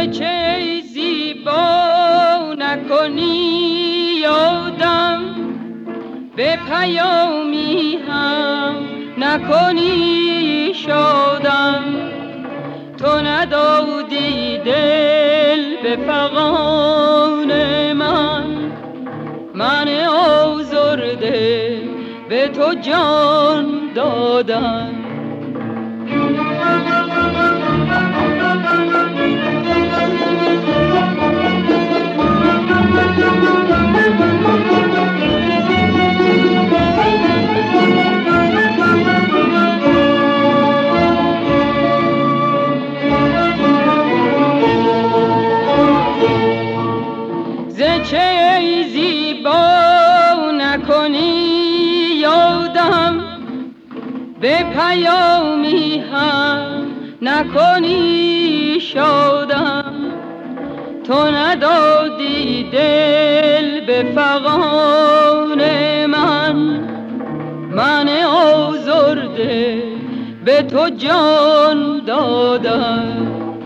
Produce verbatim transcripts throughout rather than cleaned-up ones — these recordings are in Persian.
چه زیبا نکنی یادم، به پیامی هم نکنی شادم. تو ندادی دل به فغان من، من آزرده به تو جان دادم. چه زیبا نکنی یادم، به پیامی هم نکنی شادم. تو ندادی دل به فغان من، من آزرده به تو جان دادم.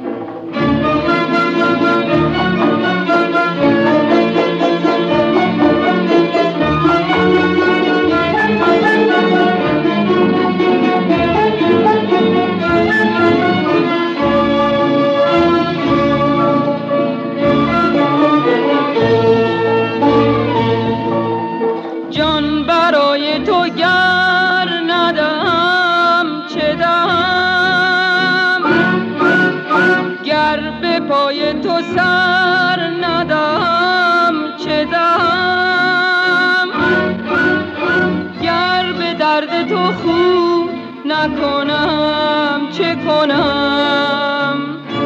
جان برای تو گر ندم چه دهم، گر به پای تو سر ندم چه دهم، گر به درد تو خو نکنم چه کنم،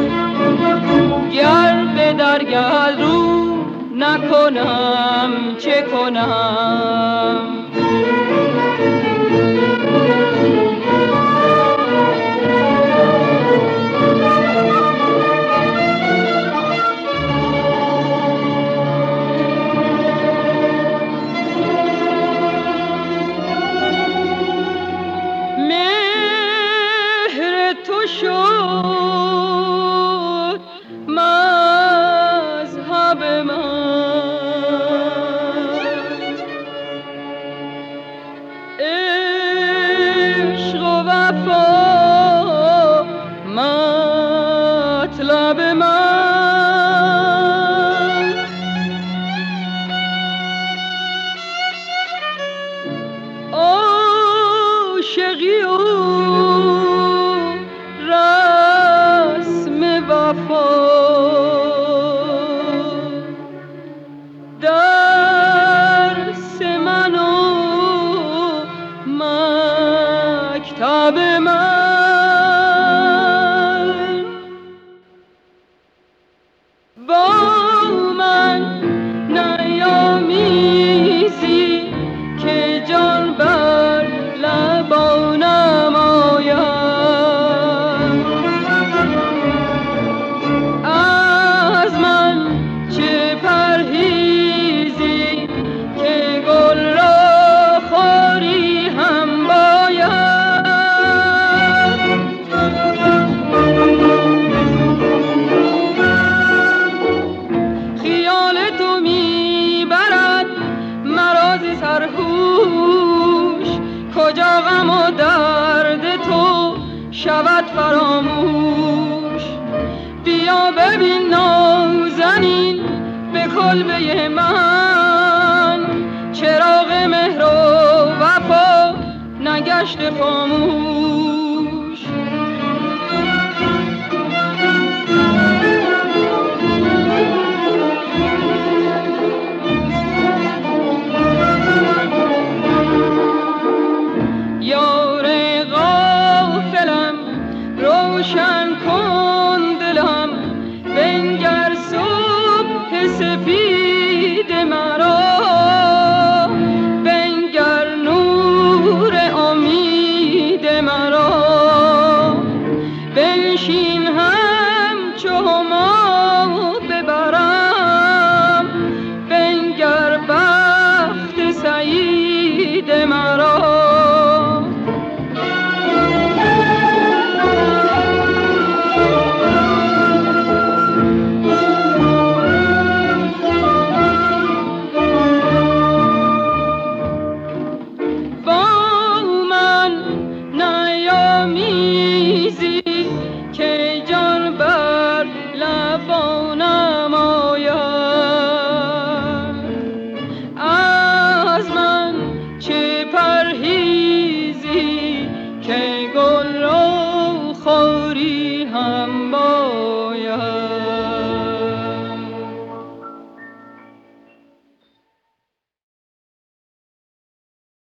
گر به درگه رو نکنم چه کنم. مهر تو شد مذهب من، عشق و وفا مطلب من. عاشقی و رسم وفا درس من و مکتب من. با من نیامیزی که جان بر لبانم آید، از من چه پرهیزی که گل را خاری هم باید. خیال تو میبرد مرا ز سرهوش، کجا غم و درد تو شود فراموش. بیا ببین نازنین به کلبه من، چراغ مهر و وفا نگشته خاموش. یار غافلم روشن کن دلم، بنگر صبح سفید مرا، بنگر نور امید مرا. بنشین همچو ما